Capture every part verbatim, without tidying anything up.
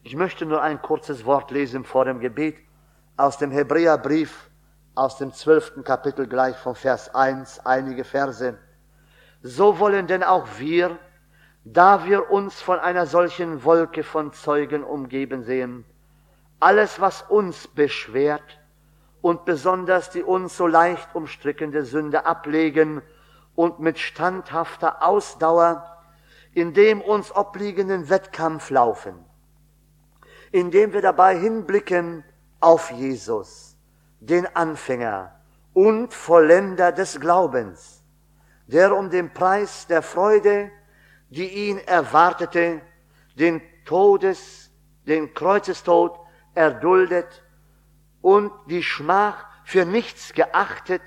Ich möchte nur ein kurzes Wort lesen vor dem Gebet aus dem Hebräerbrief, aus dem zwölften Kapitel gleich vom Vers eins, einige Verse. So wollen denn auch wir, da wir uns von einer solchen Wolke von Zeugen umgeben sehen, alles, was uns beschwert und besonders die uns so leicht umstrickende Sünde ablegen und mit standhafter Ausdauer in dem uns obliegenden Wettkampf laufen, indem wir dabei hinblicken auf Jesus, den Anfänger und Vollender des Glaubens, der um den Preis der Freude, die ihn erwartete, den Todes, den Kreuzestod erduldet und die Schmach für nichts geachtet,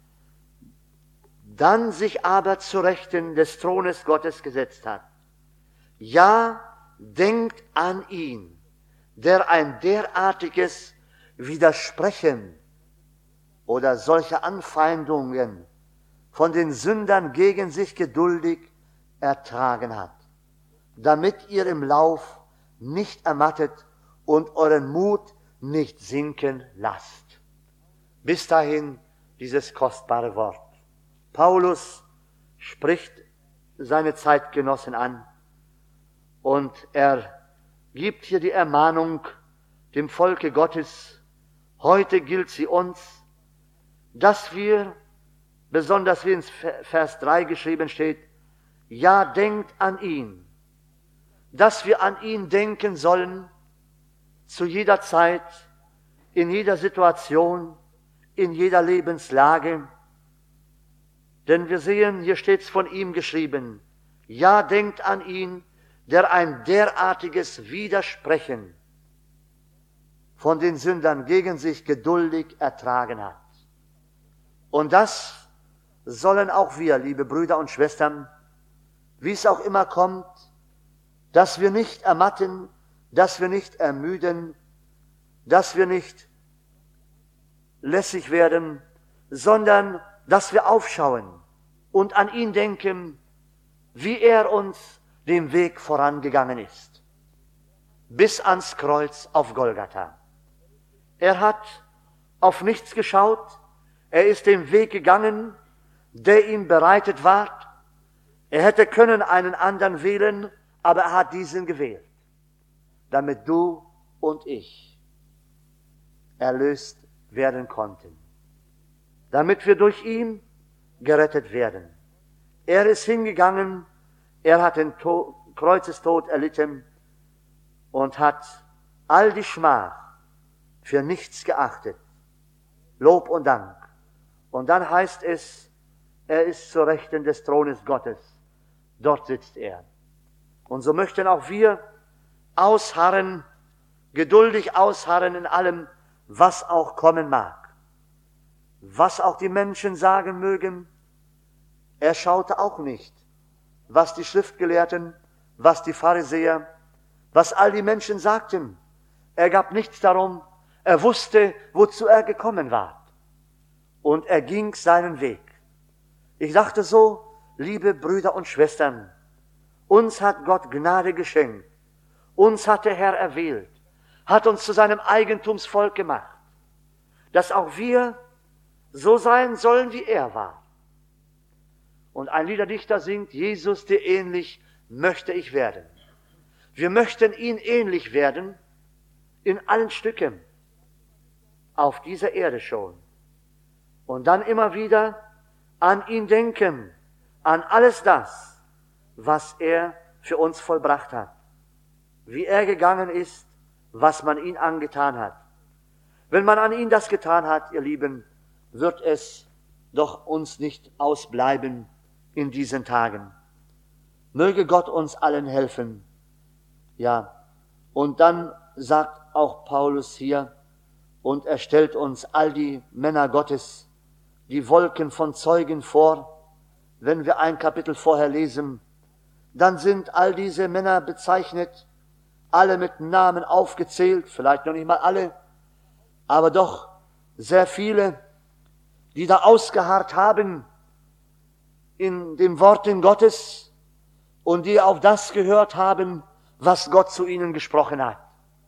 dann sich aber zu Rechten des Thrones Gottes gesetzt hat. Ja, denkt an ihn, der ein derartiges Widersprechen oder solche Anfeindungen von den Sündern gegen sich geduldig ertragen hat, damit ihr im Lauf nicht ermattet und euren Mut nicht sinken lasst. Bis dahin dieses kostbare Wort. Paulus spricht seine Zeitgenossen an und er gibt hier die Ermahnung dem Volke Gottes, heute gilt sie uns, dass wir, besonders wie in Vers drei geschrieben steht, ja, denkt an ihn, dass wir an ihn denken sollen, zu jeder Zeit, in jeder Situation, in jeder Lebenslage. Denn wir sehen, hier steht es von ihm geschrieben, ja, denkt an ihn, der ein derartiges Widersprechen von den Sündern gegen sich geduldig ertragen hat. Und das sollen auch wir, liebe Brüder und Schwestern, wie es auch immer kommt, dass wir nicht ermatten, dass wir nicht ermüden, dass wir nicht lässig werden, sondern dass wir aufschauen und an ihn denken, wie er uns den Weg vorangegangen ist, bis ans Kreuz auf Golgatha. Er hat auf nichts geschaut, er ist den Weg gegangen, der ihm bereitet war. Er hätte können einen anderen wählen, aber er hat diesen gewählt, damit du und ich erlöst werden konnten, damit wir durch ihn gerettet werden. Er ist hingegangen, er hat den to- Kreuzestod erlitten und hat all die Schmach für nichts geachtet. Lob und Dank. Und dann heißt es, er ist zur Rechten des Thrones Gottes. Dort sitzt er. Und so möchten auch wir ausharren, geduldig ausharren in allem, was auch kommen mag. Was auch die Menschen sagen mögen, er schaute auch nicht, was die Schriftgelehrten, was die Pharisäer, was all die Menschen sagten. Er gab nichts darum, er wusste, wozu er gekommen war. Und er ging seinen Weg. Ich dachte so, liebe Brüder und Schwestern, uns hat Gott Gnade geschenkt, uns hat der Herr erwählt, hat uns zu seinem Eigentumsvolk gemacht, dass auch wir so sein sollen, wie er war. Und ein Liederdichter singt, Jesus, dir ähnlich möchte ich werden. Wir möchten ihn ähnlich werden, in allen Stücken, auf dieser Erde schon. Und dann immer wieder an ihn denken, an alles das, was er für uns vollbracht hat, wie er gegangen ist, was man ihm angetan hat. Wenn man an ihn das getan hat, ihr Lieben, wird es doch uns nicht ausbleiben in diesen Tagen. Möge Gott uns allen helfen. Ja, und dann sagt auch Paulus hier, und er stellt uns all die Männer Gottes, die Wolken von Zeugen vor. Wenn wir ein Kapitel vorher lesen, dann sind all diese Männer bezeichnet, alle mit Namen aufgezählt, vielleicht noch nicht mal alle, aber doch sehr viele, die da ausgeharrt haben in den Worten Gottes und die auf das gehört haben, was Gott zu ihnen gesprochen hat.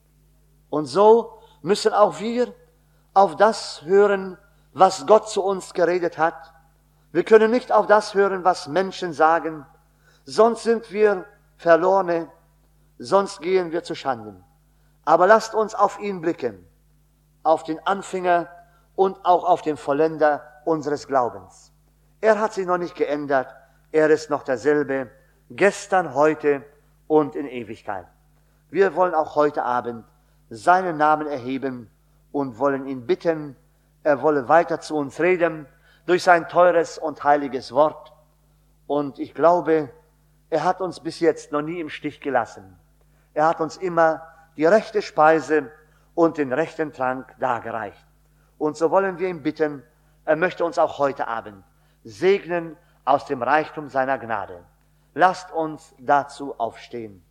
Und so müssen auch wir auf das hören, was Gott zu uns geredet hat. Wir können nicht auf das hören, was Menschen sagen, sonst sind wir Verlorene, sonst gehen wir zu Schanden. Aber lasst uns auf ihn blicken, auf den Anfänger und auch auf den Vollender unseres Glaubens. Er hat sich noch nicht geändert, er ist noch derselbe, gestern, heute und in Ewigkeit. Wir wollen auch heute Abend seinen Namen erheben und wollen ihn bitten, er wolle weiter zu uns reden durch sein teures und heiliges Wort. Und ich glaube, er hat uns bis jetzt noch nie im Stich gelassen. Er hat uns immer die rechte Speise und den rechten Trank dargereicht. Und so wollen wir ihn bitten, er möchte uns auch heute Abend segnen aus dem Reichtum seiner Gnade. Lasst uns dazu aufstehen.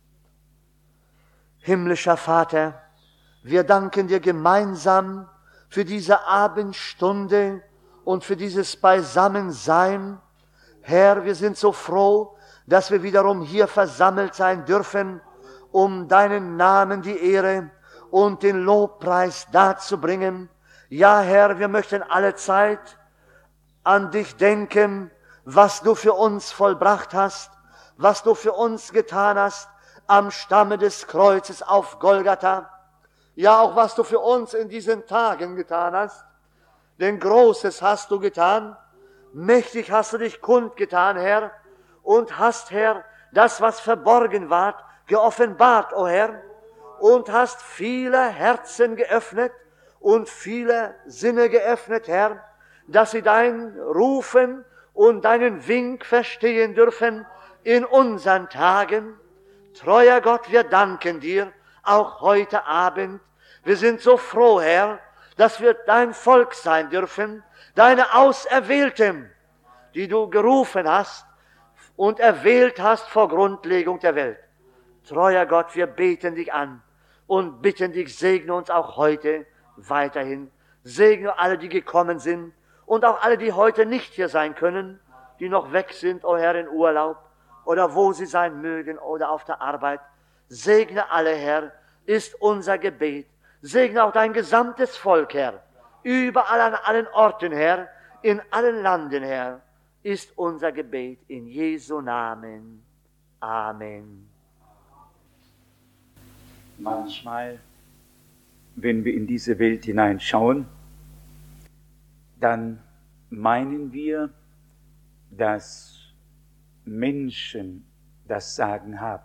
Himmlischer Vater, wir danken dir gemeinsam für diese Abendstunde und für dieses Beisammensein. Herr, wir sind so froh, dass wir wiederum hier versammelt sein dürfen, um deinen Namen die Ehre und den Lobpreis darzubringen. Ja, Herr, wir möchten alle Zeit an dich denken, was du für uns vollbracht hast, was du für uns getan hast am Stamme des Kreuzes auf Golgatha. Ja, auch was du für uns in diesen Tagen getan hast. Denn Großes hast du getan, mächtig hast du dich kundgetan, Herr, und hast, Herr, das, was verborgen war, geoffenbart, o Herr, und hast viele Herzen geöffnet und viele Sinne geöffnet, Herr, dass sie dein Rufen und deinen Wink verstehen dürfen in unseren Tagen. Treuer Gott, wir danken dir, auch heute Abend. Wir sind so froh, Herr, dass wir dein Volk sein dürfen, deine Auserwählten, die du gerufen hast und erwählt hast vor Grundlegung der Welt. Treuer Gott, wir beten dich an und bitten dich, segne uns auch heute weiterhin. Segne alle, die gekommen sind und auch alle, die heute nicht hier sein können, die noch weg sind, o Herr, in Urlaub oder wo sie sein mögen oder auf der Arbeit. Segne alle, Herr, ist unser Gebet. Segne auch dein gesamtes Volk, Herr, überall an allen Orten, Herr, in allen Landen, Herr, ist unser Gebet in Jesu Namen. Amen. Manchmal, wenn wir in diese Welt hineinschauen, dann meinen wir, dass Menschen das Sagen haben.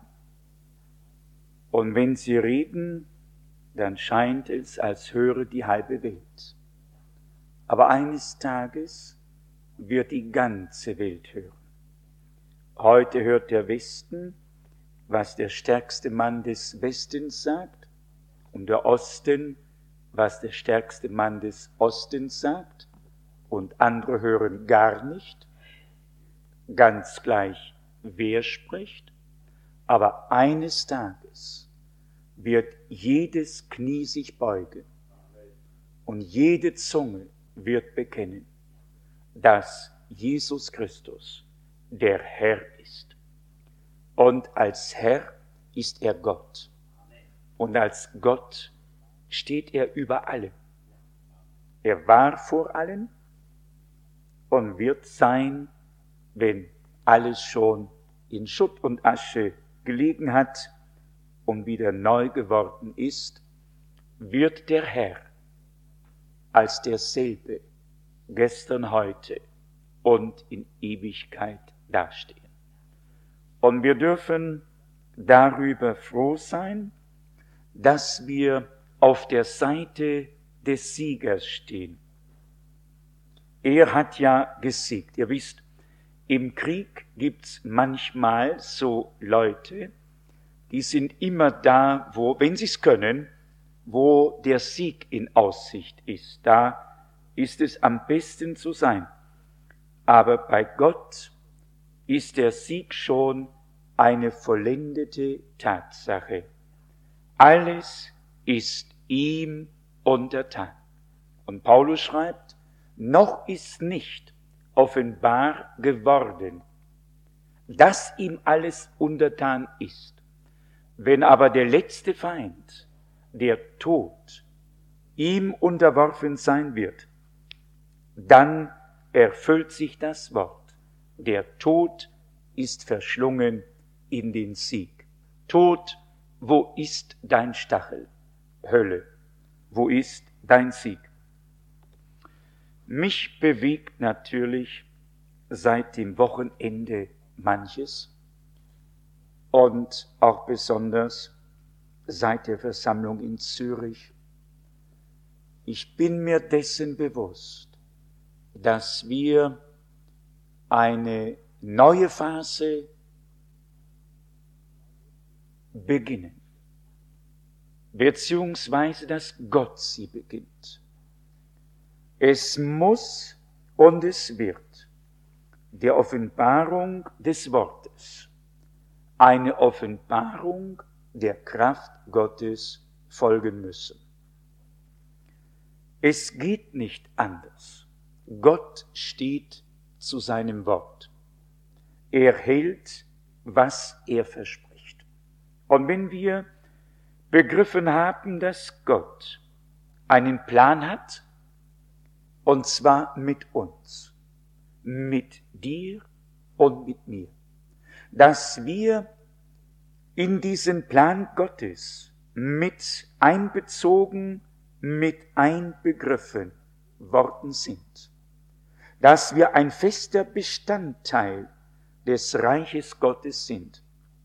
Und wenn sie reden, dann scheint es, als höre die halbe Welt. Aber eines Tages wird die ganze Welt hören. Heute hört der Westen, was der stärkste Mann des Westens sagt, und der Osten, was der stärkste Mann des Ostens sagt, und andere hören gar nicht, ganz gleich, wer spricht. Aber eines Tages wird jedes Knie sich beugen und jede Zunge wird bekennen, dass Jesus Christus der Herr ist. Und als Herr ist er Gott. Und als Gott steht er über allem. Er war vor allen und wird sein, wenn alles schon in Schutt und Asche gelegen hat und wieder neu geworden ist, wird der Herr als derselbe gestern, heute und in Ewigkeit dastehen. Und wir dürfen darüber froh sein, dass wir auf der Seite des Siegers stehen. Er hat ja gesiegt. Ihr wisst, im Krieg gibt's manchmal so Leute, die sind immer da, wo, wenn sie es können, wo der Sieg in Aussicht ist. Da ist es am besten zu sein. Aber bei Gott ist der Sieg schon eine vollendete Tatsache. Alles ist ihm untertan. Und Paulus schreibt, noch ist nicht offenbar geworden, dass ihm alles untertan ist. Wenn aber der letzte Feind, der Tod ihm unterworfen sein wird, dann erfüllt sich das Wort. Der Tod ist verschlungen in den Sieg. Tod, wo ist dein Stachel? Hölle, wo ist dein Sieg? Mich bewegt natürlich seit dem Wochenende manches und auch besonders seit der Versammlung in Zürich. Ich bin mir dessen bewusst, dass wir eine neue Phase beginnen, beziehungsweise dass Gott sie beginnt. Es muss und es wird der Offenbarung des Wortes, eine Offenbarung der Kraft Gottes folgen müssen. Es geht nicht anders. Gott steht zu seinem Wort. Er hält, was er verspricht. Und wenn wir begriffen haben, dass Gott einen Plan hat, und zwar mit uns, mit dir und mit mir, dass wir in diesen Plan Gottes mit einbezogen, mit einbegriffen worden sind, dass wir ein fester Bestandteil des Reiches Gottes sind,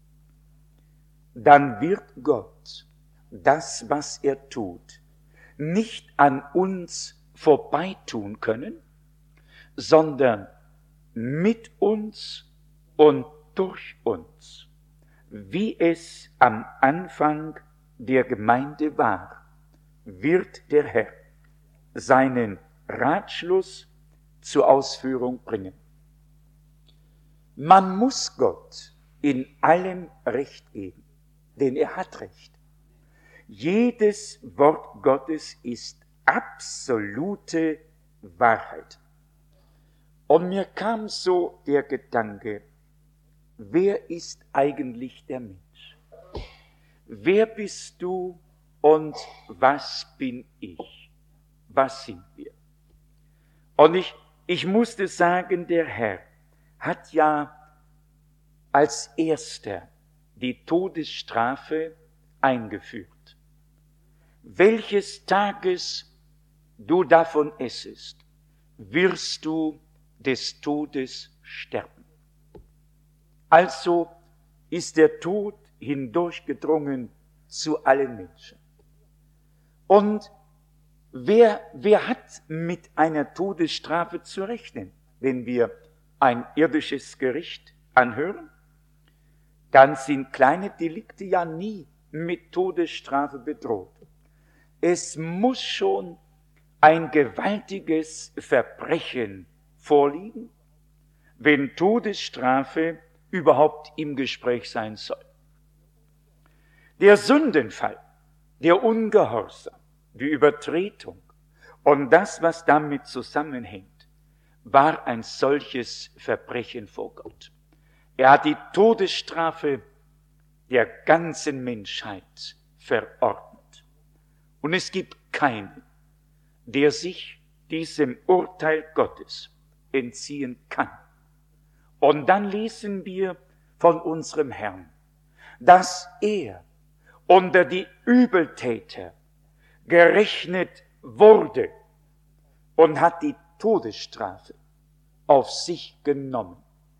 dann wird Gott das, was er tut, nicht an uns vorbeitun können, sondern mit uns und durch uns, wie es am Anfang der Gemeinde war, wird der Herr seinen Ratschluss zur Ausführung bringen. Man muss Gott in allem Recht geben, denn er hat Recht. Jedes Wort Gottes ist absolute Wahrheit. Und mir kam so der Gedanke, wer ist eigentlich der Mensch? Wer bist du und was bin ich? Was sind wir? Und ich, ich musste sagen, der Herr hat ja als Erster die Todesstrafe eingeführt. Welches Tages du davon essest, wirst du des Todes sterben. Also ist der Tod hindurchgedrungen zu allen Menschen. Und wer, wer hat mit einer Todesstrafe zu rechnen, wenn wir ein irdisches Gericht anhören? Dann sind kleine Delikte ja nie mit Todesstrafe bedroht. Es muss schon ein gewaltiges Verbrechen vorliegen, wenn Todesstrafe überhaupt im Gespräch sein soll. Der Sündenfall, der Ungehorsam, die Übertretung und das, was damit zusammenhängt, war ein solches Verbrechen vor Gott. Er hat die Todesstrafe der ganzen Menschheit verordnet. Und es gibt keinen, der sich diesem Urteil Gottes entziehen kann. Und dann lesen wir von unserem Herrn, dass er unter die Übeltäter gerechnet wurde und hat die Todesstrafe auf sich genommen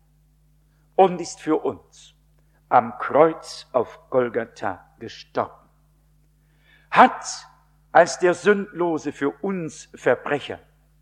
und ist für uns am Kreuz auf Golgatha gestorben. Hat als der Sündlose für uns Verbrecher.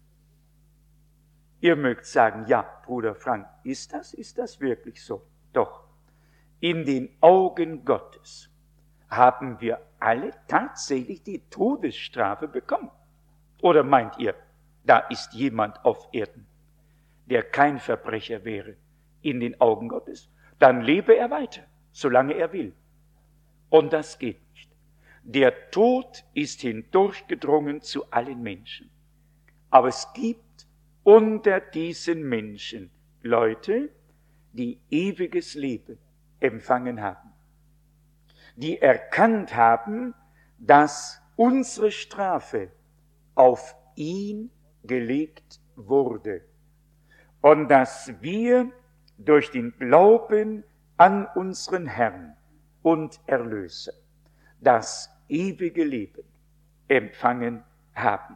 Ihr mögt sagen, ja, Bruder Frank, ist das, ist das wirklich so? Doch, in den Augen Gottes haben wir alle tatsächlich die Todesstrafe bekommen. Oder meint ihr, da ist jemand auf Erden, der kein Verbrecher wäre in den Augen Gottes? Dann lebe er weiter, solange er will. Und das geht nicht. Der Tod ist hindurchgedrungen zu allen Menschen. Aber es gibt unter diesen Menschen Leute, die ewiges Leben empfangen haben, die erkannt haben, dass unsere Strafe auf ihn gelegt wurde und dass wir durch den Glauben an unseren Herrn und Erlöser das ewige Leben empfangen haben.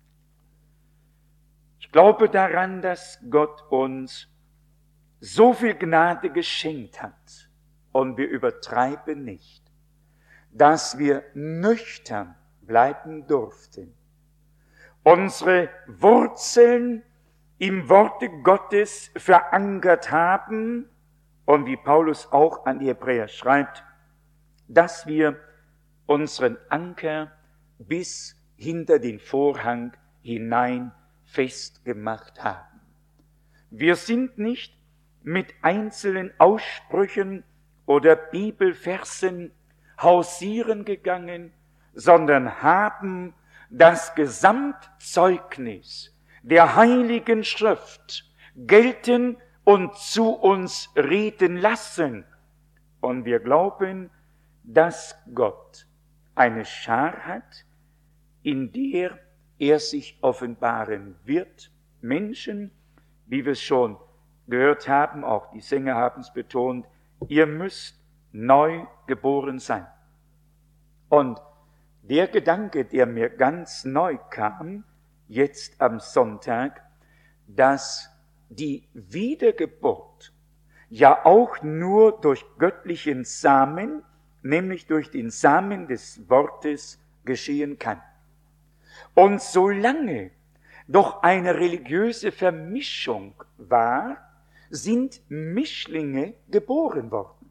Ich glaube daran, dass Gott uns so viel Gnade geschenkt hat, und wir übertreiben nicht, dass wir nüchtern bleiben durften, unsere Wurzeln im Worte Gottes verankert haben und wie Paulus auch an die Hebräer schreibt, dass wir unseren Anker bis hinter den Vorhang hinein festgemacht haben. Wir sind nicht mit einzelnen Aussprüchen oder Bibelversen hausieren gegangen, sondern haben das Gesamtzeugnis der Heiligen Schrift gelten und zu uns reden lassen. Und wir glauben, dass Gott eine Schar hat, in der er sich offenbaren wird. Menschen, wie wir es schon gehört haben, auch die Sänger haben es betont, ihr müsst neu geboren sein. Und der Gedanke, der mir ganz neu kam, jetzt am Sonntag, dass die Wiedergeburt ja auch nur durch göttlichen Samen, nämlich durch den Samen des Wortes, geschehen kann. Und solange doch eine religiöse Vermischung war, sind Mischlinge geboren worden.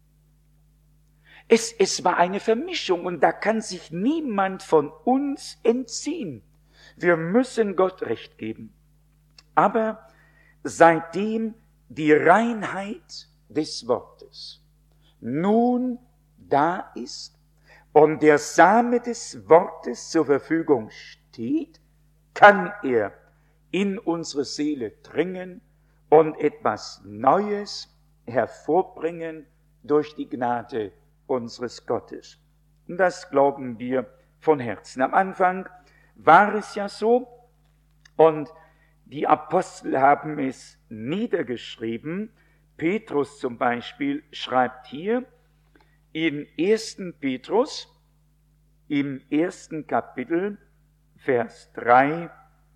Es, es war eine Vermischung und da kann sich niemand von uns entziehen. Wir müssen Gott Recht geben. Aber seitdem die Reinheit des Wortes nun da ist und der Same des Wortes zur Verfügung steht, kann er in unsere Seele dringen und etwas Neues hervorbringen durch die Gnade unseres Gottes. Und das glauben wir von Herzen. Am Anfang war es ja so, und die Apostel haben es niedergeschrieben. Petrus zum Beispiel schreibt hier in ersten Petrus, im ersten Kapitel, Vers drei,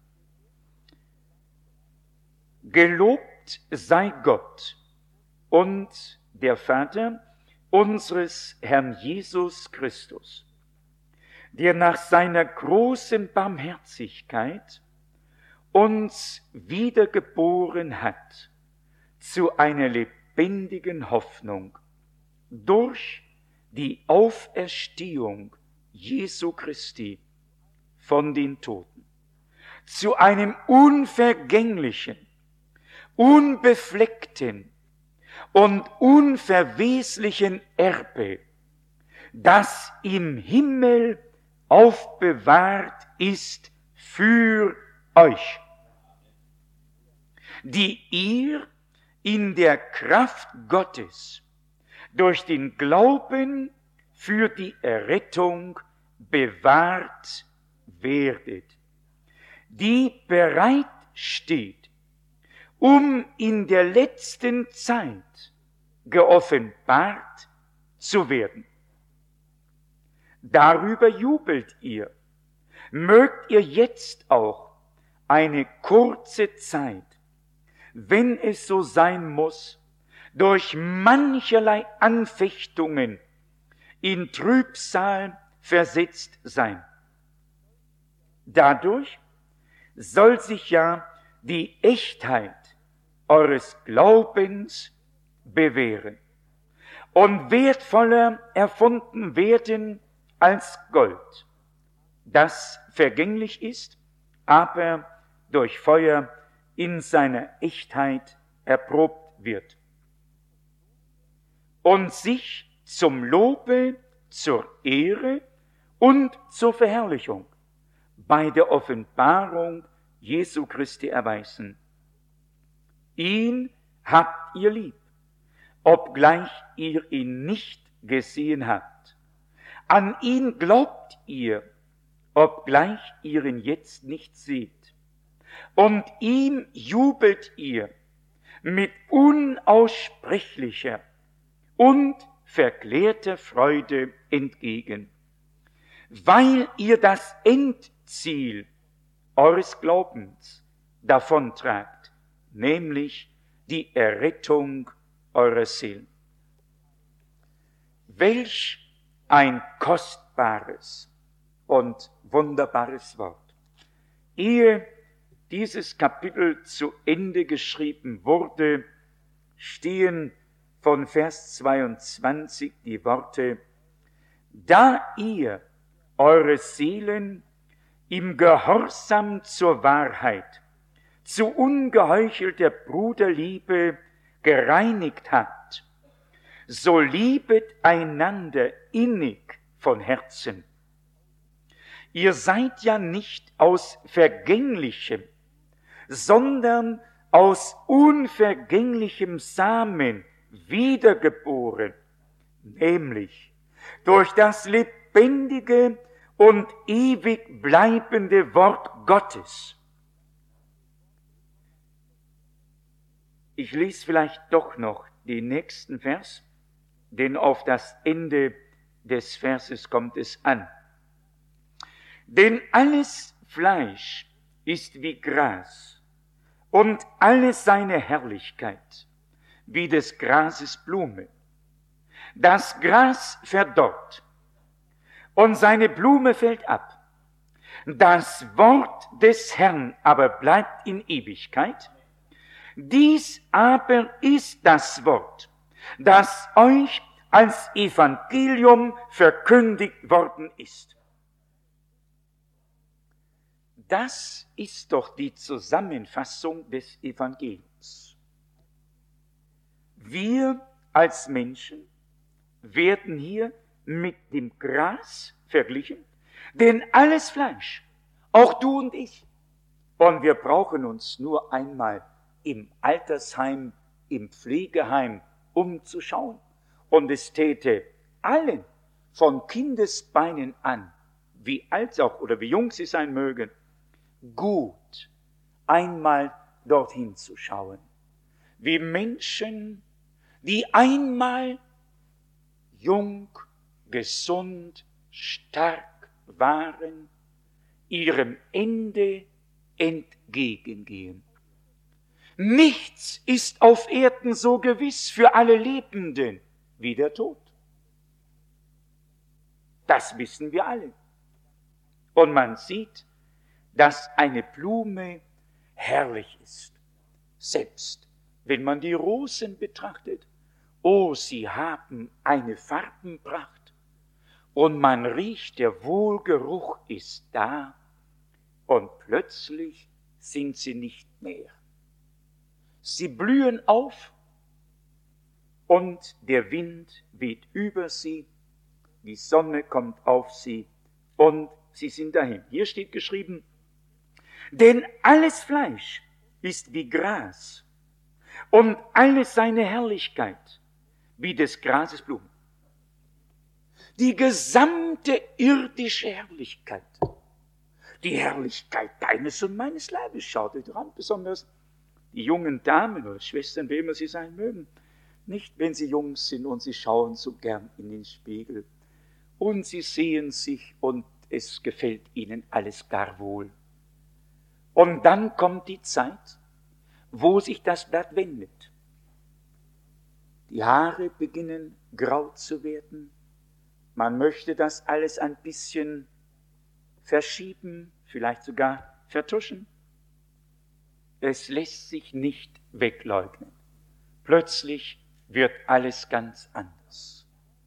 gelobt sei Gott und der Vater unseres Herrn Jesus Christus, der nach seiner großen Barmherzigkeit uns wiedergeboren hat zu einer lebendigen Hoffnung durch die Auferstehung Jesu Christi von den Toten, zu einem unvergänglichen, unbefleckten und unverweslichen Erbe, das im Himmel aufbewahrt ist für euch, die ihr in der Kraft Gottes durch den Glauben für die Errettung bewahrt werdet, die bereit steht, um in der letzten Zeit geoffenbart zu werden. Darüber jubelt ihr. Mögt ihr jetzt auch eine kurze Zeit, wenn es so sein muss, durch mancherlei Anfechtungen in Trübsal versetzt sein. Dadurch soll sich ja die Echtheit eures Glaubens bewähren und wertvoller erfunden werden als Gold, das vergänglich ist, aber durch Feuer in seiner Echtheit erprobt wird und sich zum Lobe, zur Ehre und zur Verherrlichung bei der Offenbarung Jesu Christi erweisen. Ihn habt ihr lieb, obgleich ihr ihn nicht gesehen habt. An ihn glaubt ihr, obgleich ihr ihn jetzt nicht seht. Und ihm jubelt ihr mit unaussprechlicher und verklärter Freude entgegen, weil ihr das Endziel eures Glaubens davontragt, nämlich die Errettung eurer Seelen. Welch ein kostbares und wunderbares Wort. Ehe dieses Kapitel zu Ende geschrieben wurde, stehen von Vers zweiundzwanzig die Worte: Da ihr eure Seelen im Gehorsam zur Wahrheit, zu ungeheuchelter Bruderliebe gereinigt habt, so liebet einander innig von Herzen. Ihr seid ja nicht aus vergänglichem, sondern aus unvergänglichem Samen wiedergeboren, nämlich durch das lebendige und ewig bleibende Wort Gottes. Ich lese vielleicht doch noch den nächsten Vers, denn auf das Ende des Verses kommt es an. Denn alles Fleisch ist wie Gras, und alle seine Herrlichkeit wie des Grases Blume. Das Gras verdorrt, und seine Blume fällt ab. Das Wort des Herrn aber bleibt in Ewigkeit. Dies aber ist das Wort, das euch als Evangelium verkündigt worden ist. Das ist doch die Zusammenfassung des Evangeliums. Wir als Menschen werden hier mit dem Gras verglichen, denn alles Fleisch, auch du und ich, und wir brauchen uns nur einmal im Altersheim, im Pflegeheim umzuschauen, und es täte allen von Kindesbeinen an, wie alt auch oder wie jung sie sein mögen, gut, einmal dorthin zu schauen, wie Menschen, die einmal jung, gesund, stark waren, ihrem Ende entgegengehen. Nichts ist auf Erden so gewiss für alle Lebenden wie der Tod. Das wissen wir alle. Und man sieht, dass eine Blume herrlich ist. Selbst wenn man die Rosen betrachtet, oh, sie haben eine Farbenpracht und man riecht, der Wohlgeruch ist da und plötzlich sind sie nicht mehr. Sie blühen auf und der Wind weht über sie, die Sonne kommt auf sie und sie sind dahin. Hier steht geschrieben, denn alles Fleisch ist wie Gras und alle seine Herrlichkeit wie des Grases Blumen. Die gesamte irdische Herrlichkeit, die Herrlichkeit deines und meines Leibes, schaut euch dran, besonders die jungen Damen oder Schwestern, wie immer sie sein mögen, nicht wenn sie jung sind und sie schauen so gern in den Spiegel und sie sehen sich und es gefällt ihnen alles gar wohl. Und dann kommt die Zeit, wo sich das Blatt wendet. Die Haare beginnen grau zu werden. Man möchte das alles ein bisschen verschieben, vielleicht sogar vertuschen. Es lässt sich nicht wegleugnen. Plötzlich wird alles ganz anders.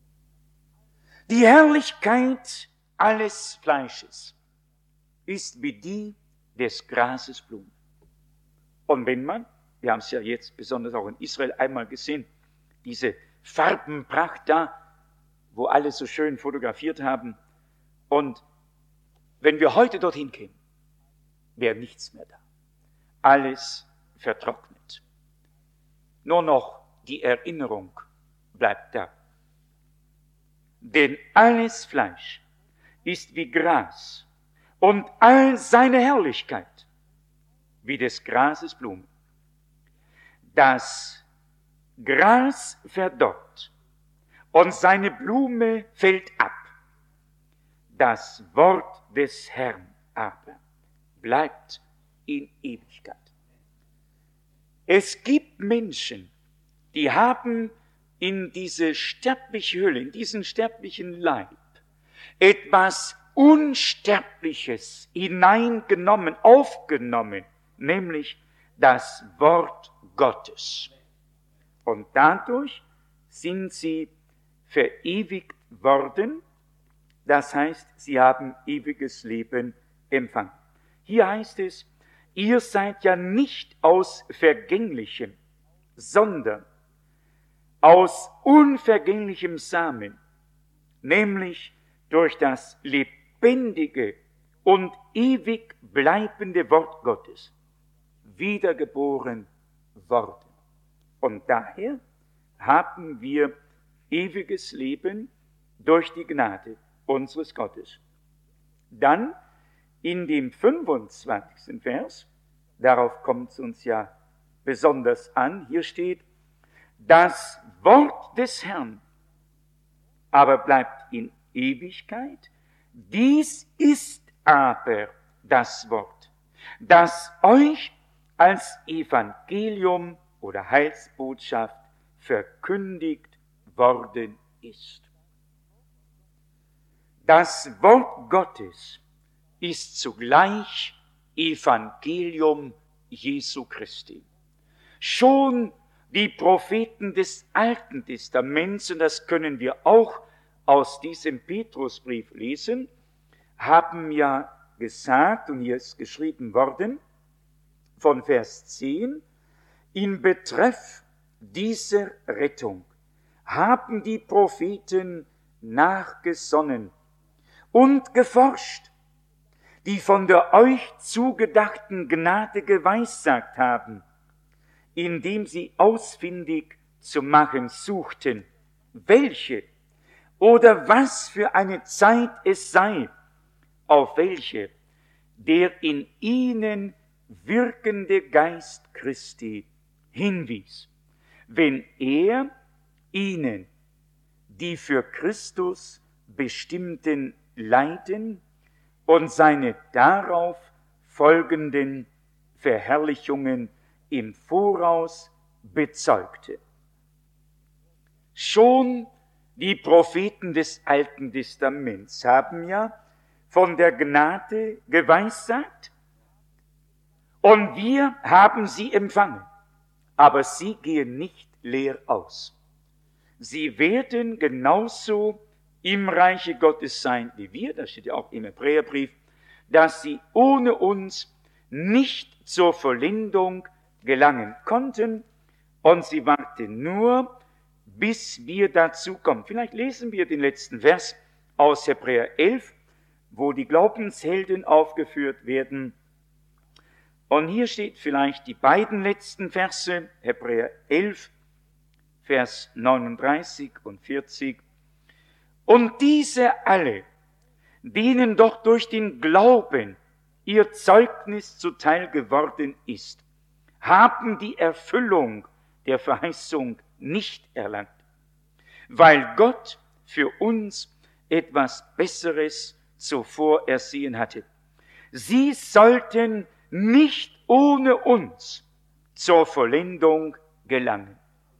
Die Herrlichkeit alles Fleisches ist wie die des Grases Blumen. Und wenn man, wir haben es ja jetzt besonders auch in Israel einmal gesehen, diese Farbenpracht da, wo alle so schön fotografiert haben, und wenn wir heute dorthin kämen, wäre nichts mehr da. Alles vertrocknet. Nur noch die Erinnerung bleibt da. denn alles Fleisch ist wie Gras und all seine Herrlichkeit wie des Grases Blume. Das Gras verdorrt und seine Blume fällt ab. Das Wort des Herrn aber bleibt in Ewigkeit. Es gibt Menschen, die haben in diese sterbliche Hülle, in diesen sterblichen Leib, etwas Unsterbliches hineingenommen, aufgenommen, nämlich das Wort Gottes. Und dadurch sind sie verewigt worden, das heißt, sie haben ewiges Leben empfangen. Hier heißt es, ihr seid ja nicht aus Vergänglichem, sondern aus unvergänglichem Samen, nämlich durch das lebendige und ewig bleibende Wort Gottes, wiedergeboren worden. Und daher haben wir ewiges Leben durch die Gnade unseres Gottes. Dann in dem fünfundzwanzigsten Vers, darauf kommt es uns ja besonders an, hier steht, das Wort des Herrn aber bleibt in Ewigkeit, dies ist aber das Wort, das euch als Evangelium oder Heilsbotschaft verkündigt worden ist. Das Wort Gottes ist zugleich Evangelium Jesu Christi. Schon die Propheten des Alten Testaments, und das können wir auch aus diesem Petrusbrief lesen, haben ja gesagt, und hier ist geschrieben worden, von Vers zehn, in Betreff dieser Rettung haben die Propheten nachgesonnen und geforscht, die von der euch zugedachten Gnade geweissagt haben, indem sie ausfindig zu machen suchten, welche oder was für eine Zeit es sei, auf welche der in ihnen wirkende Geist Christi hinwies, wenn er ihnen die für Christus bestimmten Leiden und seine darauf folgenden Verherrlichungen im Voraus bezeugte. Schon die Propheten des Alten Testaments haben ja von der Gnade geweissagt und wir haben sie empfangen, aber sie gehen nicht leer aus. Sie werden genauso im Reiche Gottes sein wie wir, das steht ja auch im Hebräerbrief, dass sie ohne uns nicht zur Vollendung gelangen konnten und sie warten nur, bis wir dazu kommen. Vielleicht lesen wir den letzten Vers aus Hebräer elf, wo die Glaubenshelden aufgeführt werden. Und hier steht vielleicht die beiden letzten Verse, Hebräer elf, Vers neununddreißig und vierzig. Und diese alle, denen doch durch den Glauben ihr Zeugnis zuteil geworden ist, haben die Erfüllung der Verheißung nicht erlangt, weil Gott für uns etwas Besseres zuvor ersehen hatte. Sie sollten nicht ohne uns zur Vollendung gelangen.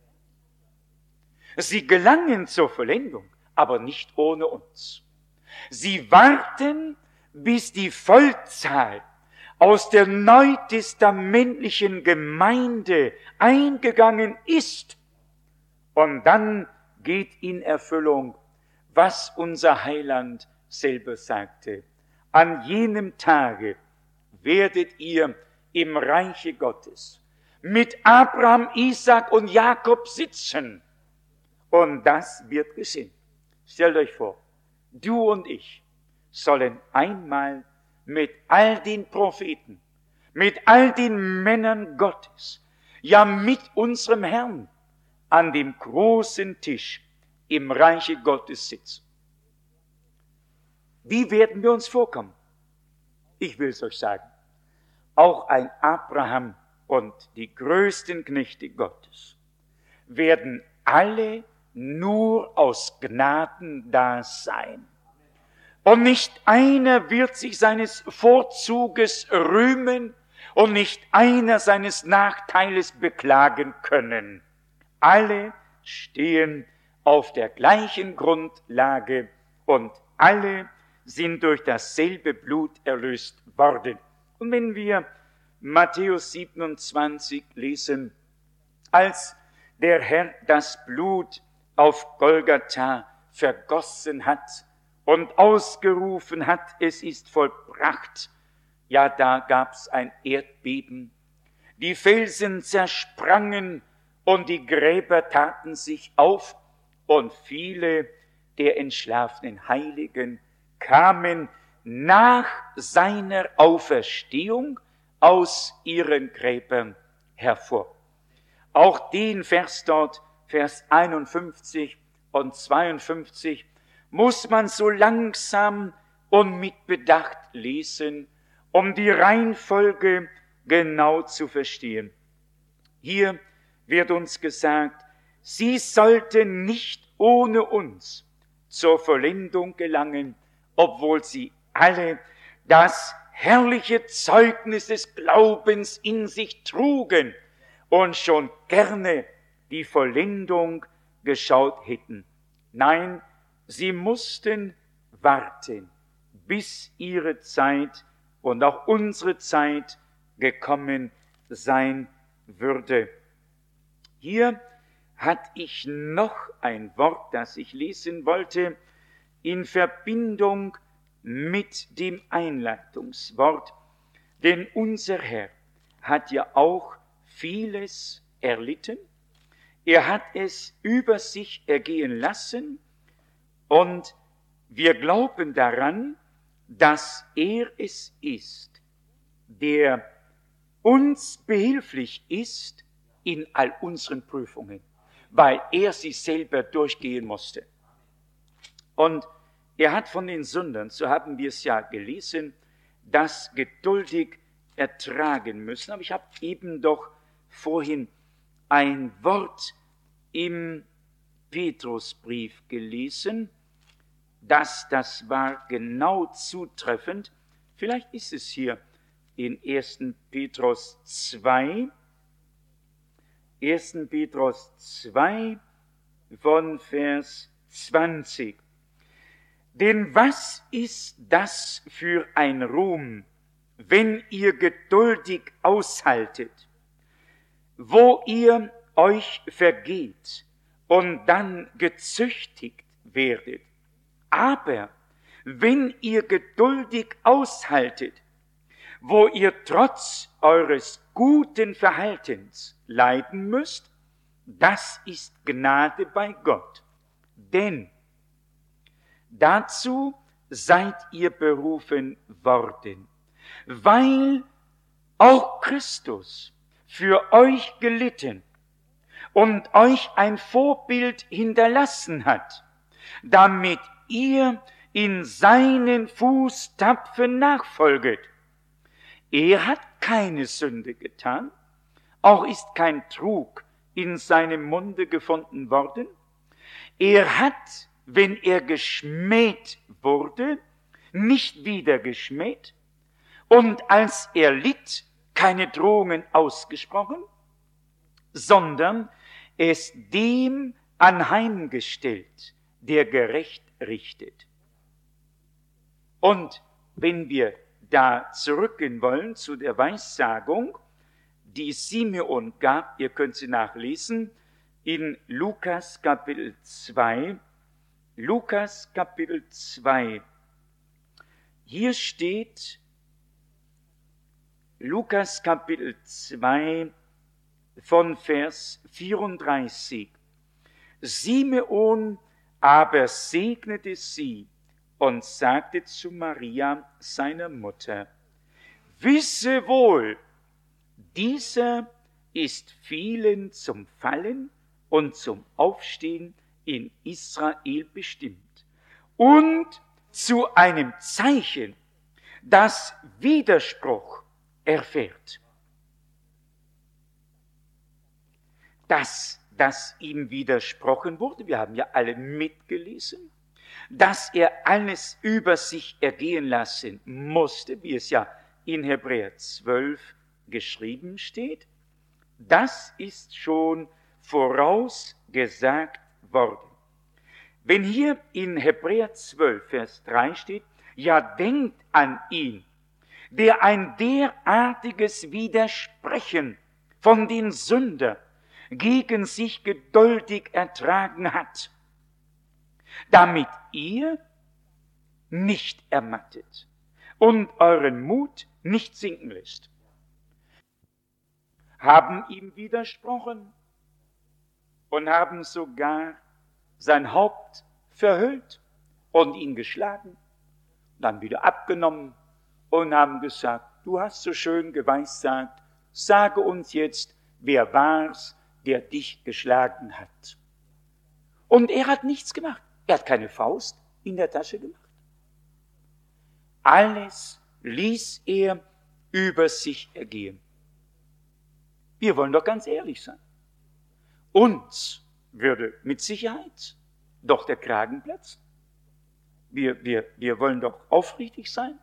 Sie gelangen zur Vollendung, aber nicht ohne uns. Sie warten, bis die Vollzahl aus der neutestamentlichen Gemeinde eingegangen ist. Und dann geht in Erfüllung, was unser Heiland selber sagte. An jenem Tage werdet ihr im Reiche Gottes mit Abraham, Isaak und Jakob sitzen. Und das wird geschehen. Stellt euch vor, du und ich sollen einmal mit all den Propheten, mit all den Männern Gottes, ja mit unserem Herrn an dem großen Tisch im Reiche Gottes sitzen. Wie werden wir uns vorkommen? Ich will es euch sagen. Auch ein Abraham und die größten Knechte Gottes werden alle nur aus Gnaden da sein. Und nicht einer wird sich seines Vorzuges rühmen und nicht einer seines Nachteiles beklagen können. Alle stehen auf der gleichen Grundlage und alle sind durch dasselbe Blut erlöst worden. Und wenn wir Matthäus siebenundzwanzig lesen, als der Herr das Blut auf Golgatha vergossen hat und ausgerufen hat, es ist vollbracht, ja, da gab's ein Erdbeben, die Felsen zersprangen und die Gräber taten sich auf und viele der entschlafenen Heiligen kamen nach seiner Auferstehung aus ihren Gräbern hervor. Auch den Vers dort, Vers einundfünfzig und zweiundfünfzig, muss man so langsam und mit Bedacht lesen, um die Reihenfolge genau zu verstehen. Hier wird uns gesagt, sie sollten nicht ohne uns zur Vollendung gelangen, obwohl sie alle das herrliche Zeugnis des Glaubens in sich trugen und schon gerne die Vollendung geschaut hätten. Nein, sie mussten warten, bis ihre Zeit und auch unsere Zeit gekommen sein würde. Hier hatte ich noch ein Wort, das ich lesen wollte, in Verbindung mit dem Einleitungswort. Denn unser Herr hat ja auch vieles erlitten. Er hat es über sich ergehen lassen und wir glauben daran, dass er es ist, der uns behilflich ist in all unseren Prüfungen, weil er sie selber durchgehen musste. Und er hat von den Sündern, so haben wir es ja gelesen, das geduldig ertragen müssen. Aber ich habe eben doch vorhin ein Wort im Petrusbrief gelesen, dass das war genau zutreffend. Vielleicht ist es hier in ersten Petrus zwei, ersten Petrus zwei von Vers zwanzig. Denn was ist das für ein Ruhm, wenn ihr geduldig aushaltet, wo ihr euch vergeht und dann gezüchtigt werdet? Aber wenn ihr geduldig aushaltet, wo ihr trotz eures guten Verhaltens leiden müsst, das ist Gnade bei Gott. Denn dazu seid ihr berufen worden, weil auch Christus für euch gelitten und euch ein Vorbild hinterlassen hat, damit ihr in seinen Fußtapfen nachfolget. Er hat keine Sünde getan, auch ist kein Trug in seinem Munde gefunden worden. Er hat, wenn er geschmäht wurde, nicht wieder geschmäht und als er litt, keine Drohungen ausgesprochen, sondern es dem anheimgestellt, der gerecht richtet. Und wenn wir da zurückgehen wollen zu der Weissagung, die Simeon gab, ihr könnt sie nachlesen, in Lukas Kapitel zwei, Lukas Kapitel zwei. Hier steht Lukas Kapitel zwei von Vers vierunddreißig. Simeon aber segnete sie und sagte zu Maria, seiner Mutter, wisse wohl, dieser ist vielen zum Fallen und zum Aufstehen in Israel bestimmt und zu einem Zeichen, das Widerspruch erfährt. Dass das ihm widersprochen wurde, wir haben ja alle mitgelesen, dass er alles über sich ergehen lassen musste, wie es ja in Hebräer zwölf geschrieben steht, das ist schon vorausgesagt worden. Wenn hier in Hebräer zwölf, Vers drei steht, ja, denkt an ihn, der ein derartiges Widersprechen von den Sündern gegen sich geduldig ertragen hat, damit ihr nicht ermattet und euren Mut nicht sinken lässt. Haben ihm widersprochen und haben sogar sein Haupt verhüllt und ihn geschlagen, dann wieder abgenommen und haben gesagt, du hast so schön geweissagt, sage uns jetzt, wer war's, der dich geschlagen hat. Und er hat nichts gemacht. Er hat keine Faust in der Tasche gemacht. Alles ließ er über sich ergehen. Wir wollen doch ganz ehrlich sein. Uns würde mit Sicherheit doch der Kragen platzen. Wir, wir, wir wollen doch aufrichtig sein.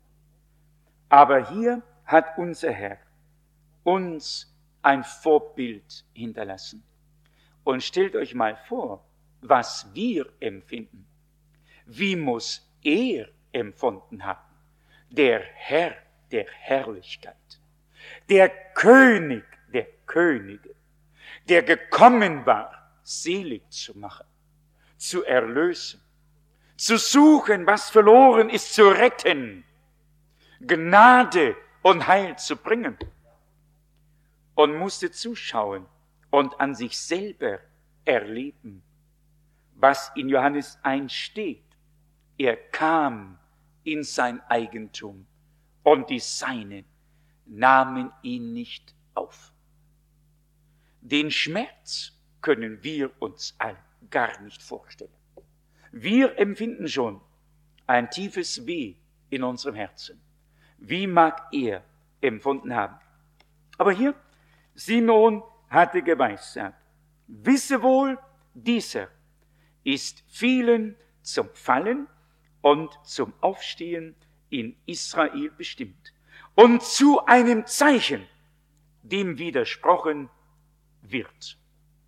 Aber hier hat unser Herr uns ein Vorbild hinterlassen. Und stellt euch mal vor, was wir empfinden. Wie muss er empfunden haben? Der Herr der Herrlichkeit, der König der Könige, der gekommen war, selig zu machen, zu erlösen, zu suchen, was verloren ist, zu retten, Gnade und Heil zu bringen. Und musste zuschauen und an sich selber erleben, was in Johannes eins steht. Er kam in sein Eigentum und die Seinen nahmen ihn nicht auf. Den Schmerz können wir uns alle gar nicht vorstellen. Wir empfinden schon ein tiefes Weh in unserem Herzen. Wie mag er empfunden haben? Aber hier, Simon hatte geweissagt, wisse wohl, dieser ist vielen zum Fallen und zum Aufstehen in Israel bestimmt und zu einem Zeichen, dem widersprochen wird.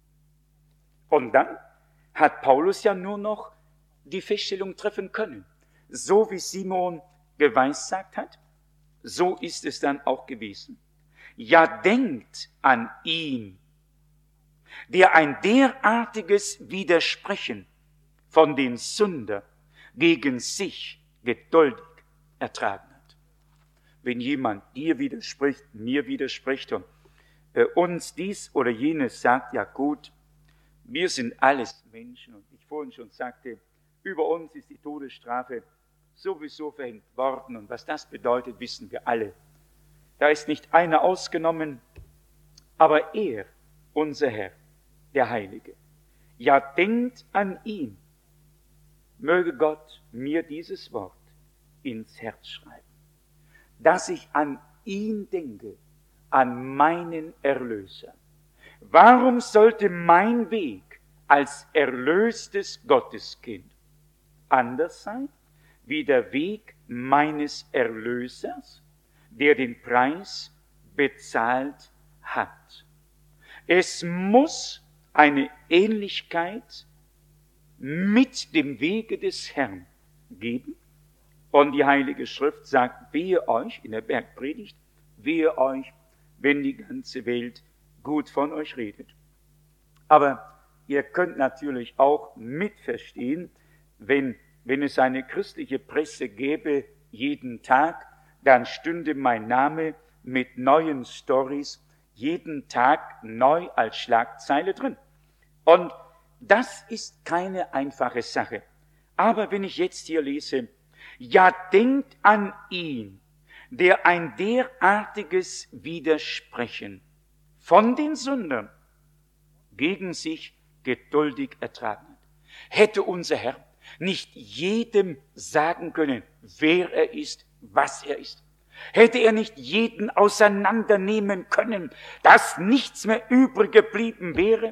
Und dann hat Paulus ja nur noch die Feststellung treffen können. So wie Simon geweissagt hat, so ist es dann auch gewesen. Ja, denkt an ihn, der ein derartiges Widersprechen von den Sündern gegen sich geduldig ertragen hat. Wenn jemand dir widerspricht, mir widerspricht und äh, uns dies oder jenes sagt, ja gut, wir sind alles Menschen und ich vorhin schon sagte, über uns ist die Todesstrafe sowieso verhängt worden und was das bedeutet, wissen wir alle. Da ist nicht einer ausgenommen, aber er, unser Herr, der Heilige. Ja, denkt an ihn. Möge Gott mir dieses Wort ins Herz schreiben, dass ich an ihn denke, an meinen Erlöser. Warum sollte mein Weg als erlöstes Gotteskind anders sein wie der Weg meines Erlösers, der den Preis bezahlt hat? Es muss eine Ähnlichkeit mit dem Wege des Herrn geben. Und die Heilige Schrift sagt, wehe euch, in der Bergpredigt, wehe euch, wenn die ganze Welt gut von euch redet. Aber ihr könnt natürlich auch mitverstehen, wenn, wenn es eine christliche Presse gäbe, jeden Tag, dann stünde mein Name mit neuen Stories jeden Tag neu als Schlagzeile drin. Und das ist keine einfache Sache. Aber wenn ich jetzt hier lese, ja, denkt an ihn, der ein derartiges Widersprechen von den Sündern gegen sich geduldig ertragen hat. Hätte unser Herr nicht jedem sagen können, wer er ist, was er ist. Hätte er nicht jeden auseinandernehmen können, dass nichts mehr übrig geblieben wäre?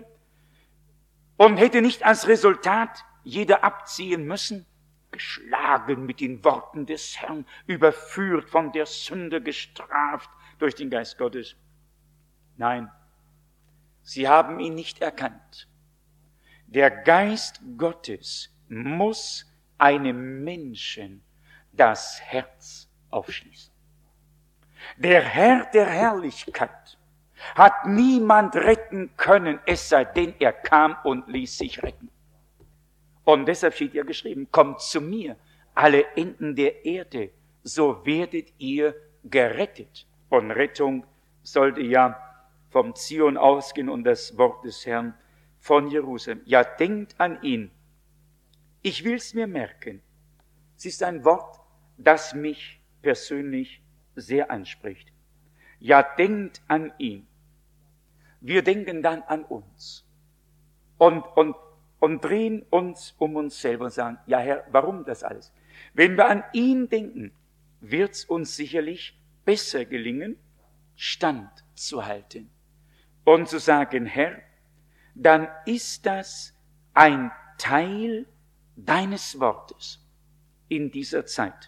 Und hätte nicht als Resultat jeder abziehen müssen? Geschlagen mit den Worten des Herrn, überführt von der Sünde, gestraft durch den Geist Gottes. Nein, sie haben ihn nicht erkannt. Der Geist Gottes muss einem Menschen das Herz aufschließen. Der Herr der Herrlichkeit hat niemand retten können, es sei denn, er kam und ließ sich retten. Und deshalb steht ja geschrieben, kommt zu mir, alle Enden der Erde, so werdet ihr gerettet. Und Rettung sollte ja vom Zion ausgehen und das Wort des Herrn von Jerusalem. Ja, denkt an ihn. Ich will es mir merken. Es ist ein Wort, das mich persönlich sehr anspricht. Ja, denkt an ihn. Wir denken dann an uns und, und, und drehen uns um uns selber und sagen, ja Herr, warum das alles? Wenn wir an ihn denken, wird es uns sicherlich besser gelingen, Stand zu halten und zu sagen, Herr, dann ist das ein Teil deines Wortes in dieser Zeit,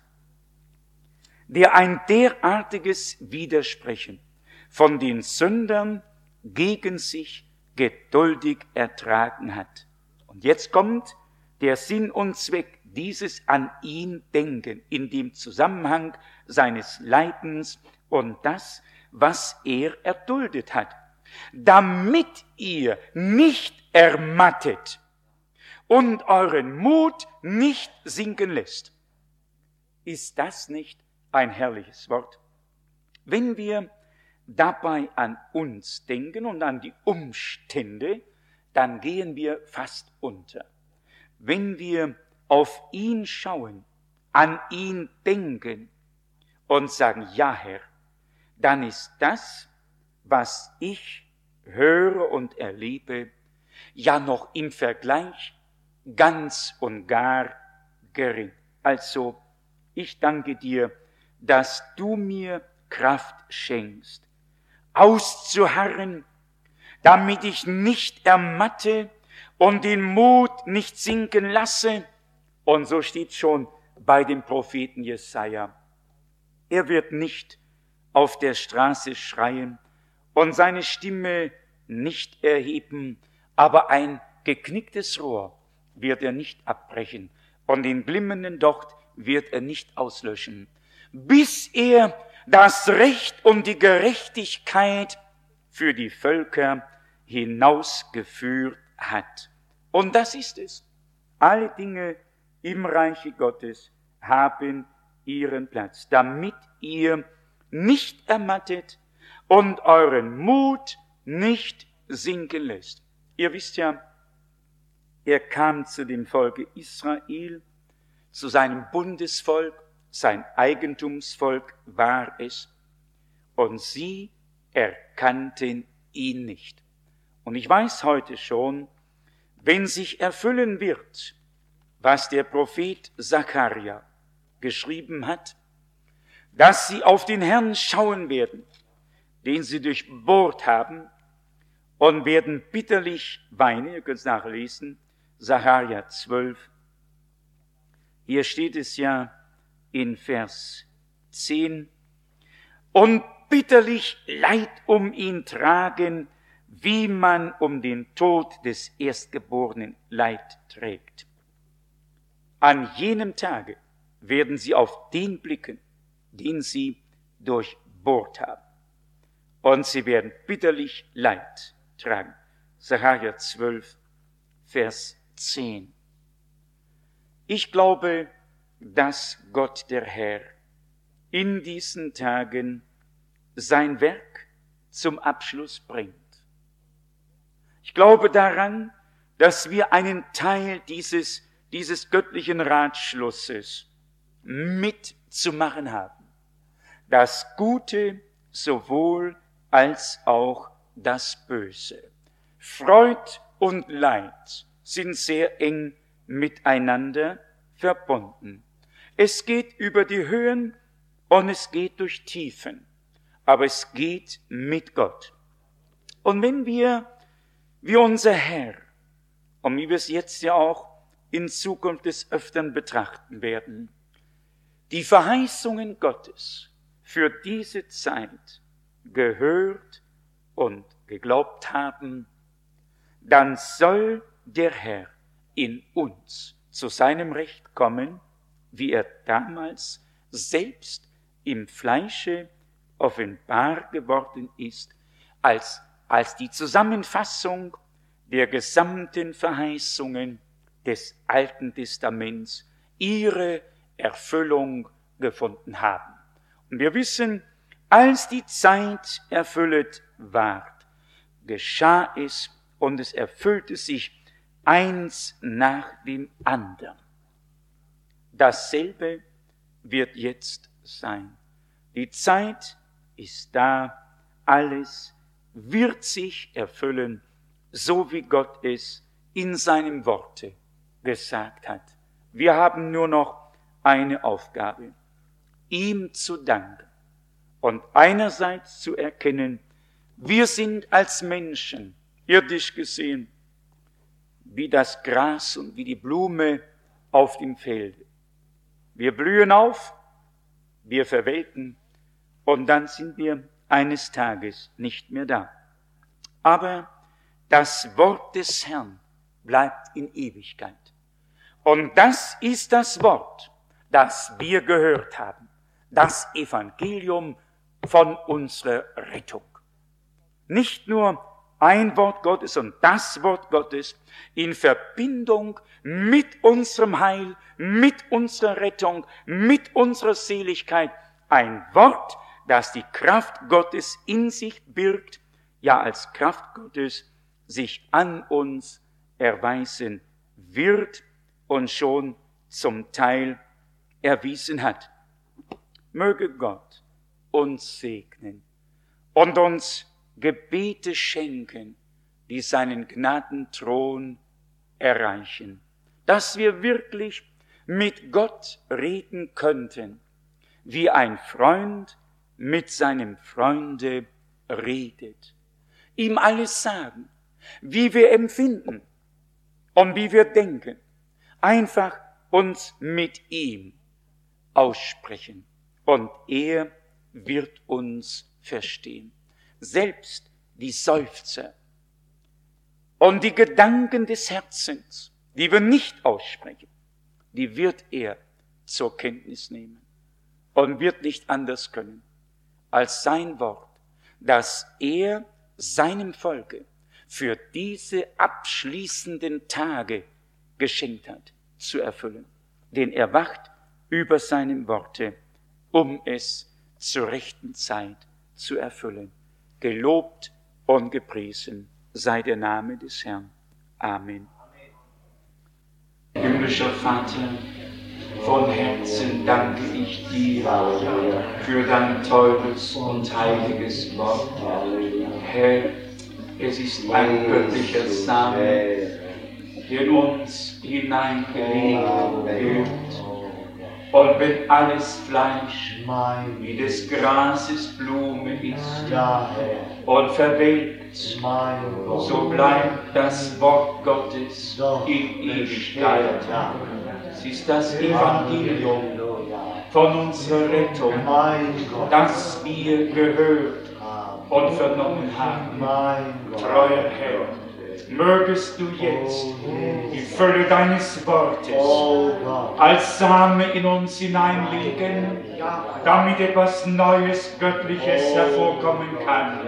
der ein derartiges Widersprechen von den Sündern gegen sich geduldig ertragen hat. Und jetzt kommt der Sinn und Zweck dieses an ihn Denken in dem Zusammenhang seines Leidens und das, was er erduldet hat, damit ihr nicht ermattet und euren Mut nicht sinken lässt. Ist das nicht ein herrliches Wort? Wenn wir dabei an uns denken und an die Umstände, dann gehen wir fast unter. Wenn wir auf ihn schauen, an ihn denken und sagen, ja Herr, dann ist das, was ich höre und erlebe, ja noch im Vergleich ganz und gar gering. Also, ich danke dir, dass du mir Kraft schenkst, auszuharren, damit ich nicht ermatte und den Mut nicht sinken lasse. Und so steht schon bei dem Propheten Jesaja. Er wird nicht auf der Straße schreien und seine Stimme nicht erheben, aber ein geknicktes Rohr wird er nicht abbrechen und den glimmenden Docht wird er nicht auslöschen, bis er das Recht und die Gerechtigkeit für die Völker hinausgeführt hat. Und das ist es. Alle Dinge im Reiche Gottes haben ihren Platz, damit ihr nicht ermattet und euren Mut nicht sinken lässt. Ihr wisst ja, er kam zu dem Volke Israel, zu seinem Bundesvolk, sein Eigentumsvolk war es, und sie erkannten ihn nicht. Und ich weiß heute schon, wenn sich erfüllen wird, was der Prophet Sacharja geschrieben hat, dass sie auf den Herrn schauen werden, den sie durchbohrt haben, und werden bitterlich weinen. Ihr könnt es nachlesen, Sacharja zwölf. Hier steht es ja in Vers zehn. Und bitterlich Leid um ihn tragen, wie man um den Tod des Erstgeborenen Leid trägt. An jenem Tage werden sie auf den blicken, den sie durchbohrt haben. Und sie werden bitterlich Leid tragen. Sacharja zwölf, Vers zehn. Ich glaube, dass Gott der Herr in diesen Tagen sein Werk zum Abschluss bringt. Ich glaube daran, dass wir einen Teil dieses, dieses göttlichen Ratschlusses mitzumachen haben. Das Gute sowohl als auch das Böse. Freud und Leid sind sehr eng miteinander verbunden. Es geht über die Höhen und es geht durch Tiefen, aber es geht mit Gott. Und wenn wir, wie unser Herr, und wie wir es jetzt ja auch in Zukunft des Öfteren betrachten werden, die Verheißungen Gottes für diese Zeit gehört und geglaubt haben, dann soll der Herr in uns zu seinem Recht kommen, wie er damals selbst im Fleische offenbar geworden ist, als, als die Zusammenfassung der gesamten Verheißungen des Alten Testaments ihre Erfüllung gefunden haben. Und wir wissen, als die Zeit erfüllet ward, geschah es und es erfüllte sich eins nach dem anderen. Dasselbe wird jetzt sein. Die Zeit ist da, alles wird sich erfüllen, so wie Gott es in seinem Worte gesagt hat. Wir haben nur noch eine Aufgabe, ihm zu danken und einerseits zu erkennen, wir sind als Menschen, irdisch gesehen, wie das Gras und wie die Blume auf dem Felde. Wir blühen auf, wir verwelken und dann sind wir eines Tages nicht mehr da. Aber das Wort des Herrn bleibt in Ewigkeit. Und das ist das Wort, das wir gehört haben, das Evangelium von unserer Rettung. Nicht nur ein Wort Gottes und das Wort Gottes in Verbindung mit unserem Heil, mit unserer Rettung, mit unserer Seligkeit. Ein Wort, das die Kraft Gottes in sich birgt, ja als Kraft Gottes sich an uns erweisen wird und schon zum Teil erwiesen hat. Möge Gott uns segnen und uns Gebete schenken, die seinen Gnadenthron erreichen, dass wir wirklich mit Gott reden könnten, wie ein Freund mit seinem Freunde redet, ihm alles sagen, wie wir empfinden und wie wir denken, einfach uns mit ihm aussprechen und er wird uns verstehen. Selbst die Seufzer und die Gedanken des Herzens, die wir nicht aussprechen, die wird er zur Kenntnis nehmen und wird nicht anders können, als sein Wort, das er seinem Volke für diese abschließenden Tage geschenkt hat, zu erfüllen. Denn er wacht über seinem Worte, um es zur rechten Zeit zu erfüllen. Gelobt und gepriesen sei der Name des Herrn. Amen. Himmlischer Vater, von Herzen danke ich dir für dein teures und heiliges Wort. Herr, es ist ein göttlicher Same, der in uns hineingelegt wird. Und wenn alles Fleisch wie des Grases Blume ist und verwelkt, so bleibt das Wort Gottes in Ewigkeit. Es ist das Evangelium von unserer Rettung, das wir gehört und vernommen haben. Treuer Herr, mögest du jetzt die Fülle deines Wortes als Same in uns hineinlegen, damit etwas Neues, Göttliches hervorkommen kann.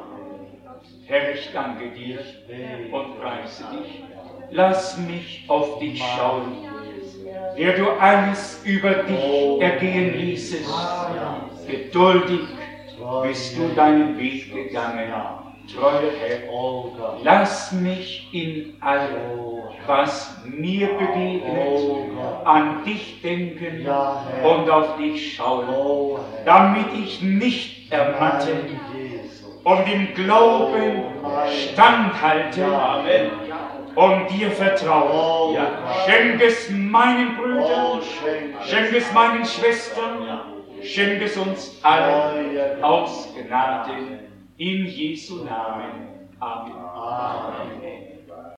Herr, ich danke dir und preise dich. Lass mich auf dich schauen, der du alles über dich ergehen ließest. Geduldig bist du deinen Weg gegangen. Treuer Herr, lass mich in allem, was mir begegnet, an dich denken und auf dich schauen, damit ich nicht ermatte und im Glauben standhalte. Amen. und dir vertrauen. Ja. Schenk es meinen Brüdern, Oh, schenk es. schenk es meinen Schwestern, schenk es uns allen aus Gnade in Jesu Namen.